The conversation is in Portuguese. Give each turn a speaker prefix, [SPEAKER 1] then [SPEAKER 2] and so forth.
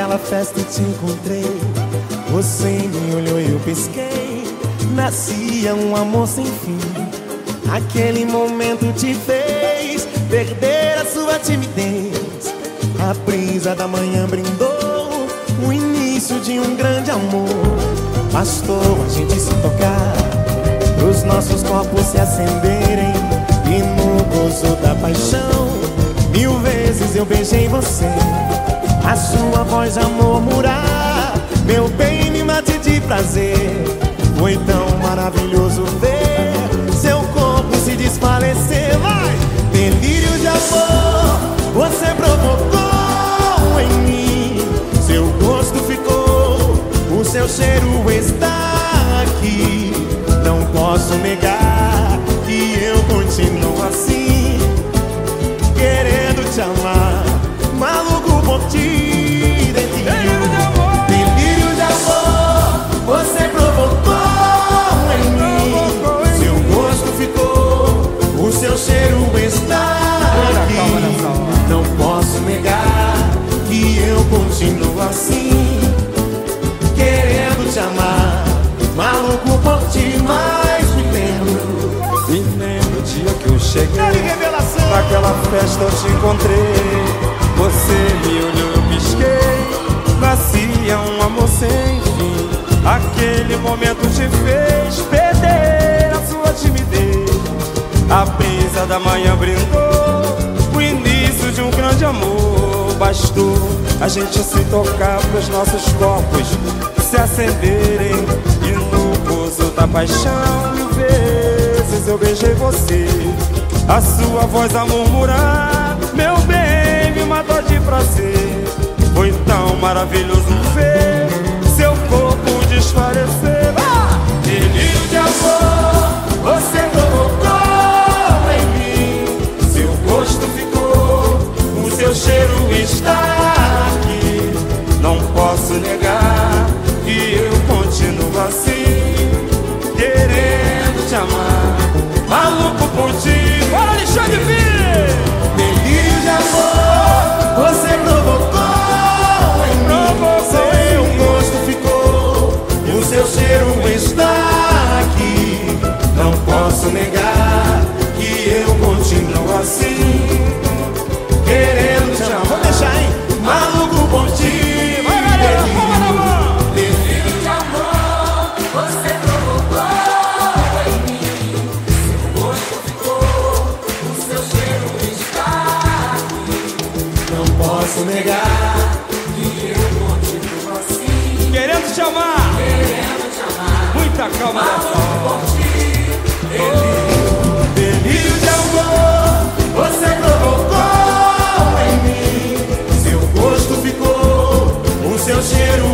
[SPEAKER 1] Naquela festa eu te encontrei, você me olhou e eu pisquei. Nascia um amor sem fim. Aquele momento te fez perder a sua timidez. A brisa da manhã brindou o início de um grande amor. Bastou a gente se tocar, os nossos corpos se acenderem, e no gozo da paixão 1000 vezes eu beijei você. A sua voz a murmurar, meu bem, me mate de prazer. Foi tão maravilhoso ver seu corpo se desfalecer. Vai! Delírio de amor, você provocou em mim. Seu gosto ficou, o seu cheiro está aqui. Não posso negar que eu continuo assim, querendo te amar, maluco por ti. Delírio de amor, você provocou em mim. Seu gosto ficou, o seu cheiro está aqui. Não posso negar que eu continuo assim, querendo te amar, maluco por ti. Mas me lembro o dia que eu cheguei, naquela festa eu te encontrei. Você me olhou, eu pisquei. Nascia um amor sem fim. Aquele momento te fez perder a sua timidez. A brisa da manhã brindou o início de um grande amor. Bastou a gente se tocar pros nossos corpos se acenderem, e no gozo da paixão 1000 vezes eu beijei você. A sua voz a murmurar, meu bem, me matou de prazer. Foi tão maravilhoso ver seu corpo desfalecer. Delírio de amor, você provocou em mim. Seu gosto ficou, o seu cheiro está aqui. Não posso negar que eu continuo assim, querendo te amar, maluco por ti. Bora, Alexandre Filho! Delírio de amor, você provocou em mim. Seu gosto ficou, o seu cheiro está aqui. Não posso negar que eu continuo assim, querendo te amar. Vou deixar, hein? Maluco por ti. Vai, galera, palma na mão.
[SPEAKER 2] Delírio de amor, você provocou em mim. Seu gosto ficou, o seu cheiro está aqui.
[SPEAKER 1] Não posso negar
[SPEAKER 2] que eu continuo assim,
[SPEAKER 1] querendo te amar. Muita calma nessa hora. Delírio de amor, você provocou em mim. Seu gosto ficou, o seu cheiro